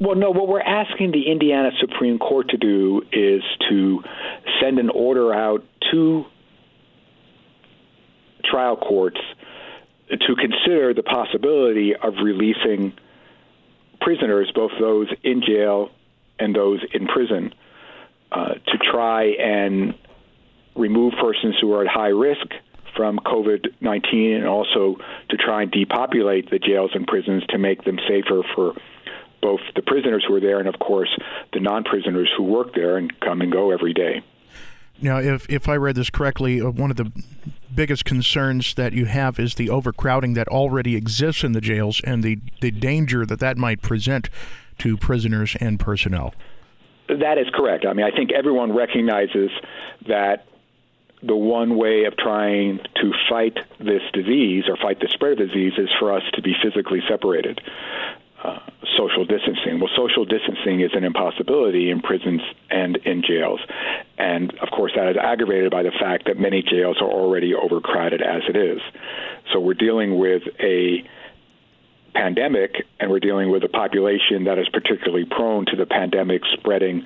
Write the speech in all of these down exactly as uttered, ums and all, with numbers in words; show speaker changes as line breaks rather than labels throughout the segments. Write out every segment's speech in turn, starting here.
Well, no, what we're asking the Indiana Supreme Court to do is to send an order out to trial courts to consider the possibility of releasing prisoners, both those in jail and those in prison, uh, to try and remove persons who are at high risk from COVID nineteen, and also to try and depopulate the jails and prisons to make them safer for both the prisoners who are there and, of course, the non-prisoners who work there and come and go every day.
Now, if, if I read this correctly, uh, one of the biggest concerns that you have is the overcrowding that already exists in the jails and the, the danger that that might present to prisoners and personnel.
That is correct. I mean, I think everyone recognizes that the one way of trying to fight this disease or fight the spread of the disease is for us to be physically separated. Uh, social distancing. Well, social distancing is an impossibility in prisons and in jails. And, of course, that is aggravated by the fact that many jails are already overcrowded as it is. So we're dealing with a pandemic, and we're dealing with a population that is particularly prone to the pandemic spreading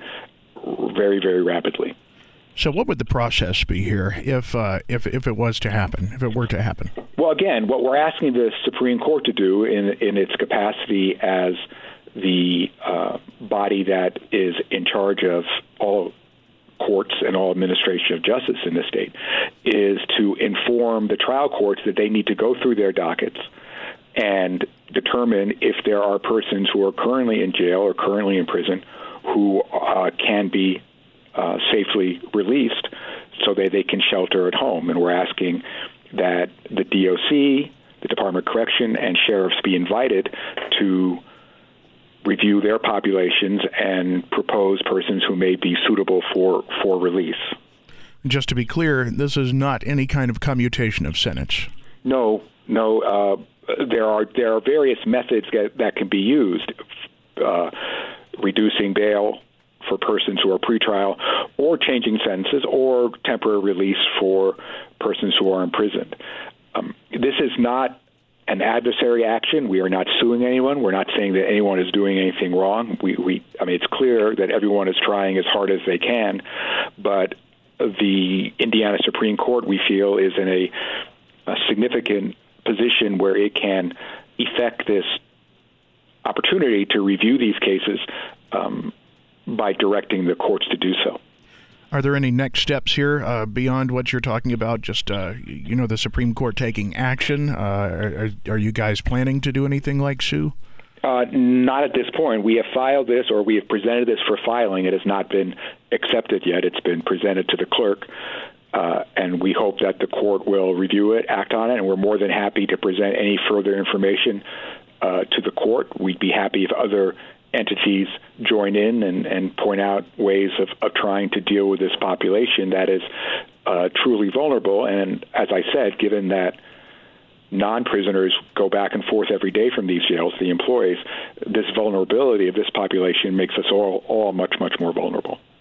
very, very rapidly.
So what would the process be here if uh, if if it was to happen, if it were to happen?
Well, again, what we're asking the Supreme Court to do in in its capacity as the uh, body that is in charge of all courts and all administration of justice in the state is to inform the trial courts that they need to go through their dockets and determine if there are persons who are currently in jail or currently in prison who uh, can be Uh, safely released so that they can shelter at home. And we're asking that the D O C, the Department of Correction, and sheriffs be invited to review their populations and propose persons who may be suitable for, for release.
Just to be clear, this is not any kind of commutation of sentence.
No, no. Uh, there are there are various methods that, that can be used, uh, reducing bail for persons who are pretrial, or changing sentences, or temporary release for persons who are imprisoned. Um, this is not an adversary action. We are not suing anyone. We're not saying that anyone is doing anything wrong. We, we, I mean, it's clear that everyone is trying as hard as they can, but the Indiana Supreme Court, we feel, is in a, a significant position where it can effect this opportunity to review these cases um, by directing the courts to do so.
Are there any next steps here uh, beyond what you're talking about, just, uh, you know, the Supreme Court taking action? Uh, are, are you guys planning to do anything like sue?
Uh, not at this point. We have filed this, or we have presented this for filing. It has not been accepted yet. It's been presented to the clerk, uh, and we hope that the court will review it, act on it, and we're more than happy to present any further information uh, to the court. We'd be happy if other entities join in and, and point out ways of, of trying to deal with this population that is uh, truly vulnerable. And as I said, given that non-prisoners go back and forth every day from these jails, the employees, this vulnerability of this population makes us all, all much, much more vulnerable.